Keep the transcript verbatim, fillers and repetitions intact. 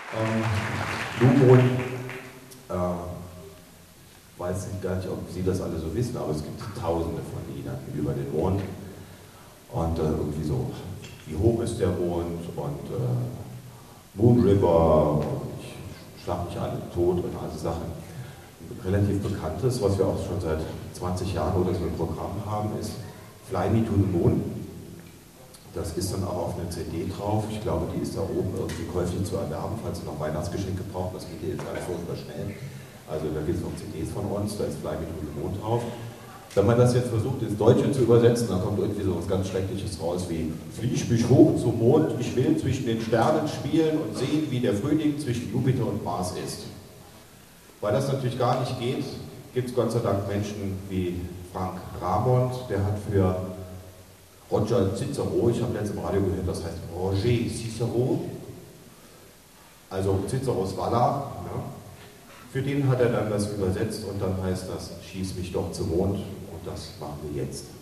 Ähm, Blue Moon, äh, weiß ich gar nicht, ob Sie das alle so wissen, aber es gibt tausende von Liedern über den Mond. Und äh, irgendwie so, wie hoch ist der Mond und äh, Moon River und ich schlag mich alle tot und all diese Sachen. Ein relativ bekanntes, was wir auch schon seit zwanzig Jahren oder so im Programm haben, ist Fly Me to the Moon. Das ist dann auch auf einer C D drauf. Ich glaube, die ist da oben irgendwie käuflich zu erwerben, falls ihr noch Weihnachtsgeschenke braucht. Das geht jetzt alles furchtbar schnell. Also da gibt es noch C Ds von uns, da ist Fly Me to the Moon drauf. Wenn man das jetzt versucht ins Deutsche zu übersetzen, dann kommt irgendwie so was ganz Schreckliches raus wie: Flieg mich hoch zum Mond, ich will zwischen den Sternen spielen und sehen, wie der Frühling zwischen Jupiter und Mars ist. Weil das natürlich gar nicht geht, gibt es Gott sei Dank Menschen wie Frank Ramond, der hat für Roger Cicero, ich habe letztens im Radio gehört, das heißt Roger Cicero, also Ciceros Valar, ja, für den hat er dann das übersetzt und dann heißt das: Schieß mich doch zum Mond, und das machen wir jetzt.